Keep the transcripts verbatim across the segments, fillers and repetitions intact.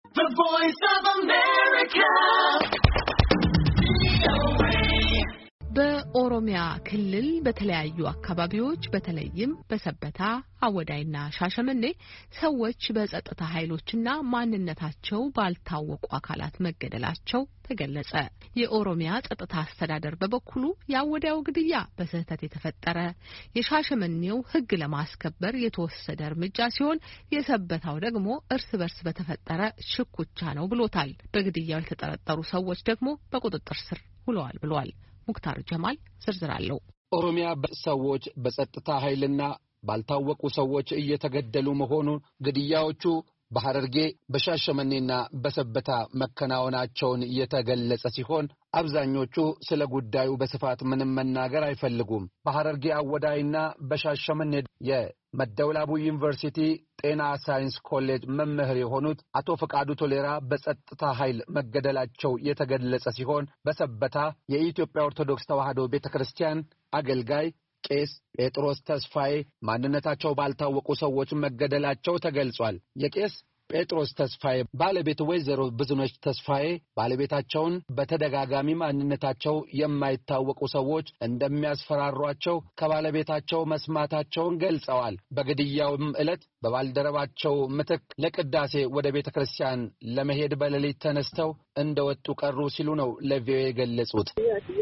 The Voice of America. በኦሮሚያ ክልል በተለያዩ አካባቢዎች በተለይም በሰበታ አወዳይና ሻሸመኔ ሰዎች በጸጥታ ኃይሎችና ማንነታቸው ባልታወቁ አካላት መገደላቸው ተገለጸ። የኦሮሚያ ጸጥታ አስተዳደር በበኩሉ የአወዳዩ ግድያ በስህተት የተፈጠረ የሻሸመኔው ሕግ ለማስከበር የተወሰደ እርምጃ ሲሆን የሰበታው ደግሞ እርስ በርስ በተፈጠረ ሽኩቻ ነው ብሎታል። በግድያው የተጠረጠሩ ሰዎች ደግሞ በቁጥጥር ስር ውለዋል ብሏል። ሙክታር ጀማል ዝርዝር አለው። ኦሮሚያ ሰዎች በጸጥታ ኃይልና ባልታወቁ ሰዎች እየተገደሉ መሆኑ ግድያዎቹ በሐረርጌ በሻሸመኔና በሰበታ መከናወናቸውን የተገለጸ ሲሆን አብዛኞቹ ስለ ጉዳዩ በስፋት ምንም መናገር አይፈልጉም። በሐረርጌ አወዳይና በሻሸመኔ የመደወላቡ ዩኒቨርሲቲ ጤና ሳይንስ ኮሌጅ መምህር የሆኑት አቶ ፈቃዱ ቶሌራ በጸጥታ ኃይል መገደላቸው የተገለጸ ሲሆን በሰበታ የኢትዮጵያ ኦርቶዶክስ ተዋሕዶ ቤተክርስቲያን አገልጋይ ቄስ ጴጥሮስ ተስፋዬ ማንነታቸው ባልታወቁ ሰዎች መገደላቸው ተገልጿል። የቄስ ጴጥሮስ ተስፋዬ ባለቤት ወይዘሮ ብዙነች ተስፋዬ ባለቤታቸውን በተደጋጋሚ ማንነታቸው የማይታወቁ ሰዎች እንደሚያስፈራሯቸው ከባለቤታቸው መስማታቸውን ገልጸዋል። በግድያውም ዕለት በባልደረባቸው ምትክ ለቅዳሴ ወደ ቤተክርስቲያን ለመሄድ በሌሊት ተነስተው እንደወጡ ቀሩ ሲሉ ነው ለቪኦኤ የገለጹት።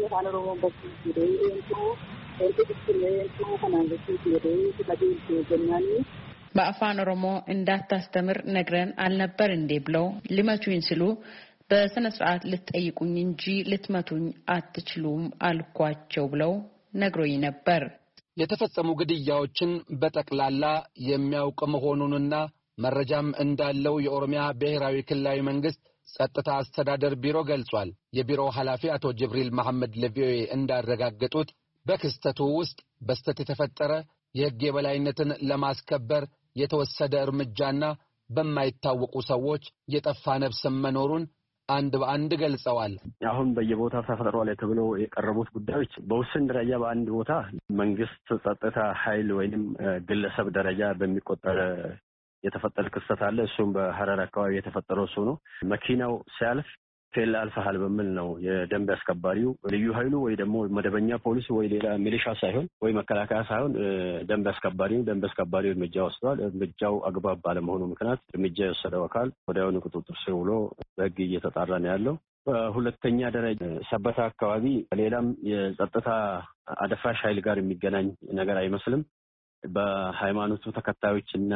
በአፋን ኦሮሞ እንዳታስተምር ነግረን አልነበር እንዴ ብለው ሊመቱኝ ሲሉ በስነ ስርዓት ልትጠይቁኝ እንጂ ልትመቱኝ አትችሉም አልኳቸው ብለው ነግሮኝ ነበር። የተፈጸሙ ግድያዎችን በጠቅላላ የሚያውቅ መሆኑንና መረጃም እንዳለው የኦሮሚያ ብሔራዊ ክልላዊ መንግስት ጸጥታ አስተዳደር ቢሮ ገልጿል። የቢሮው ኃላፊ አቶ ጅብሪል መሐመድ ለቪኦኤ እንዳረጋገጡት በክስተቱ ውስጥ በስተት የተፈጠረ የሕግ የበላይነትን ለማስከበር የተወሰደ እርምጃና በማይታወቁ ሰዎች የጠፋ ነፍስ መኖሩን አንድ በአንድ ገልጸዋል። አሁን በየቦታው ተፈጥሯል ተብሎ የቀረቡት ጉዳዮች በውስን ደረጃ በአንድ ቦታ መንግስት ጸጥታ ኃይል ወይንም ግለሰብ ደረጃ በሚቆጠር የተፈጠረ ክስተት አለ። እሱም በሐረር አካባቢ የተፈጠረው እሱ ነው። መኪናው ሲያልፍ ፌል አልፈሃል በሚል ነው የደንብ አስከባሪው ልዩ ኃይሉ ወይ ደግሞ መደበኛ ፖሊስ ወይ ሌላ ሚሊሻ ሳይሆን ወይ መከላከያ ሳይሆን ደንብ አስከባሪው ደንብ አስከባሪው እርምጃ ወስዷል። እርምጃው አግባብ ባለመሆኑ ምክንያት እርምጃ የወሰደው አካል ወዲያውኑ ቁጥጥር ስር ውሎ በሕግ እየተጣራ ነው ያለው። በሁለተኛ ደረጃ ሰበታ አካባቢ ሌላም የጸጥታ አደፍራሽ ኃይል ጋር የሚገናኝ ነገር አይመስልም። በሃይማኖቱ ተከታዮችና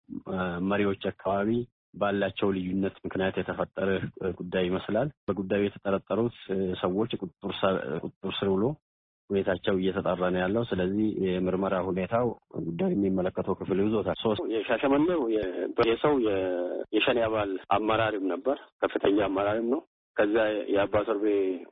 መሪዎች አካባቢ ባላቸው ልዩነት ምክንያት የተፈጠረ ጉዳይ ይመስላል። በጉዳዩ የተጠረጠሩት ሰዎች ቁጥጥር ስር ውሎ ሁኔታቸው እየተጣራ ነው ያለው። ስለዚህ የምርመራ ሁኔታው ጉዳዩ የሚመለከተው ክፍል ይዞታል። ሶስት የሻሸመኔው የሰው የሸኔ አባል አመራርም ነበር፣ ከፍተኛ አመራርም ነው። ከዛ የአባ ቶርቤ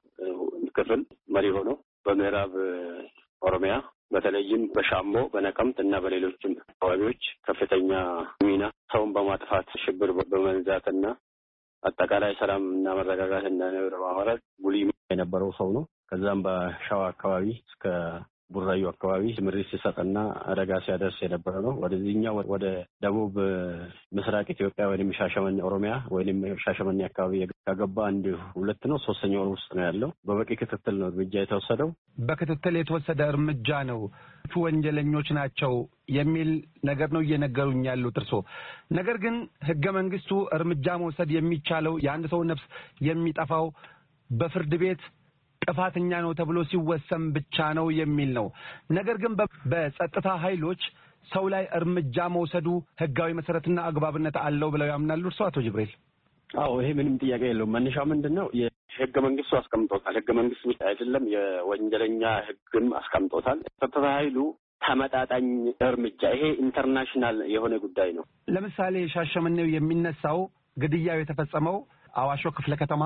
ክፍል መሪ ሆኖ በምዕራብ ኦሮሚያ በተለይም በሻምቦ በነቀምት እና በሌሎችም አካባቢዎች ከፍተኛ ሚና ሰውን በማጥፋት ሽብር በመንዛትና አጠቃላይ ሰላም እና መረጋጋት እንዳይኖር በማድረግ ጉልህ የነበረው ሰው ነው። ከዛም በሻዋ አካባቢ እስከ ቡራዩ አካባቢ ምሪት ሲሰጥና አደጋ ሲያደርስ የነበረ ነው። ወደዚህኛው ወደ ደቡብ ምስራቅ ኢትዮጵያ ወይም ሻሸመኔ ኦሮሚያ ወይም ሻሸመኔ አካባቢ ከገባ አንድ ሁለት ነው ሶስተኛው ወር ውስጥ ነው ያለው። በበቂ ክትትል ነው እርምጃ የተወሰደው። በክትትል የተወሰደ እርምጃ ነው። ወንጀለኞች ናቸው የሚል ነገር ነው እየነገሩኝ ያሉት እርሶ። ነገር ግን ህገ መንግስቱ እርምጃ መውሰድ የሚቻለው የአንድ ሰው ነፍስ የሚጠፋው በፍርድ ቤት ጥፋተኛ ነው ተብሎ ሲወሰን ብቻ ነው የሚል ነው። ነገር ግን በጸጥታ ኃይሎች ሰው ላይ እርምጃ መውሰዱ ህጋዊ መሰረትና አግባብነት አለው ብለው ያምናሉ እርሶ አቶ ጅብሪል? አዎ ይሄ ምንም ጥያቄ የለውም። መነሻው ምንድነው? የህገ መንግስቱ አስቀምጦታል። ህገ መንግስቱ ብቻ አይደለም የወንጀለኛ ህግም አስቀምጦታል። ጸጥታ ኃይሉ ተመጣጣኝ እርምጃ ይሄ ኢንተርናሽናል የሆነ ጉዳይ ነው። ለምሳሌ ሻሸመኔው የሚነሳው ግድያው የተፈጸመው አዋሾ ክፍለ ከተማ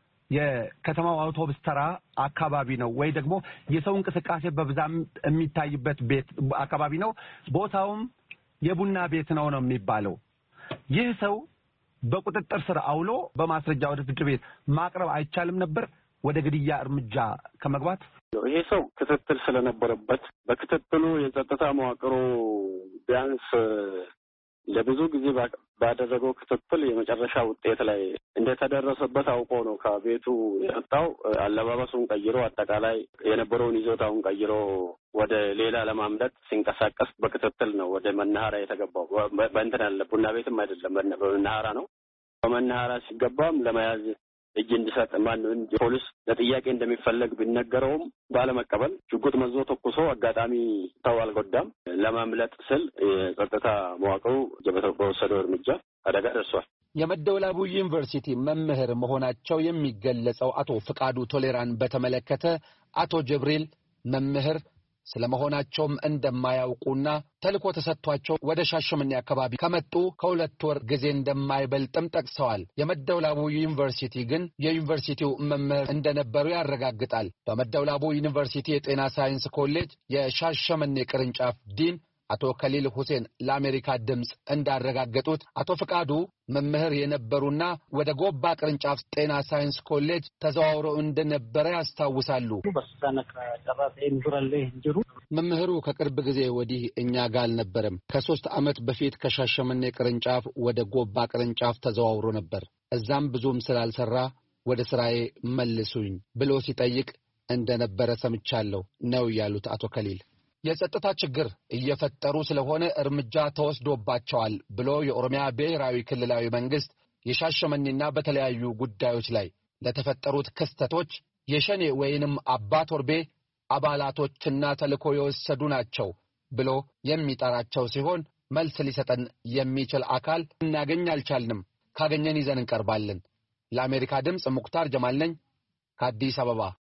የከተማው አውቶቡስ ተራ አካባቢ ነው ወይ ደግሞ የሰው እንቅስቃሴ በብዛም የሚታይበት ቤት አካባቢ ነው። ቦታውም የቡና ቤት ነው ነው የሚባለው። ይህ ሰው በቁጥጥር ስር አውሎ በማስረጃ ወደ ፍርድ ቤት ማቅረብ አይቻልም ነበር ወደ ግድያ እርምጃ ከመግባት? ይሄ ሰው ክትትል ስለነበረበት በክትትሉ የጸጥታ መዋቅሩ ቢያንስ ለብዙ ጊዜ ባደረገው ክትትል የመጨረሻ ውጤት ላይ እንደተደረሰበት አውቆ ነው ከቤቱ የወጣው። አለባበሱን ቀይሮ አጠቃላይ የነበረውን ይዞታውን ቀይሮ ወደ ሌላ ለማምለጥ ሲንቀሳቀስ በክትትል ነው ወደ መናኸሪያ የተገባው። በእንትን ያለ ቡና ቤትም አይደለም፣ በመናኸሪያ ነው። በመናኸሪያ ሲገባም ለመያዝ እጅ እንዲሰጥ ማን ፖሊስ ለጥያቄ እንደሚፈለግ ቢነገረውም ባለመቀበል ሽጉጥ መዞ ተኩሶ አጋጣሚ ሰው አልጎዳም። ለማምለጥ ስል የጸጥታ መዋቅሩ በወሰደው እርምጃ አደጋ ደርሷል። የመደወላቡ ዩኒቨርሲቲ መምህር መሆናቸው የሚገለጸው አቶ ፍቃዱ ቶሌራን በተመለከተ አቶ ጅብሪል መምህር ስለመሆናቸውም እንደማያውቁና ተልኮ ተሰጥቷቸው ወደ ሻሸመኔ አካባቢ ከመጡ ከሁለት ወር ጊዜ እንደማይበልጥም ጠቅሰዋል። የመደወላቡ ዩኒቨርሲቲ ግን የዩኒቨርሲቲው መምህር እንደነበሩ ያረጋግጣል። በመደወላቡ ዩኒቨርሲቲ የጤና ሳይንስ ኮሌጅ የሻሸመኔ ቅርንጫፍ ዲን አቶ ከሊል ሁሴን ለአሜሪካ ድምጽ እንዳረጋገጡት አቶ ፍቃዱ መምህር የነበሩና ወደ ጎባ ቅርንጫፍ ጤና ሳይንስ ኮሌጅ ተዘዋውረው እንደነበረ ያስታውሳሉ። መምህሩ ከቅርብ ጊዜ ወዲህ እኛ ጋር አልነበረም። ከሶስት ዓመት በፊት ከሻሸመኔ ቅርንጫፍ ወደ ጎባ ቅርንጫፍ ተዘዋውሮ ነበር። እዛም ብዙም ስላልሰራ ወደ ስራዬ መልሱኝ ብሎ ሲጠይቅ እንደነበረ ሰምቻለሁ ነው ያሉት አቶ ከሊል። የጸጥታ ችግር እየፈጠሩ ስለሆነ እርምጃ ተወስዶባቸዋል ብሎ የኦሮሚያ ብሔራዊ ክልላዊ መንግስት የሻሸመኔና በተለያዩ ጉዳዮች ላይ ለተፈጠሩት ክስተቶች የሸኔ ወይንም አባ ቶርቤ አባላቶችና ተልኮ የወሰዱ ናቸው ብሎ የሚጠራቸው ሲሆን መልስ ሊሰጠን የሚችል አካል እናገኝ አልቻልንም። ካገኘን ይዘን እንቀርባለን። ለአሜሪካ ድምጽ ሙክታር ጀማል ነኝ ከአዲስ አበባ።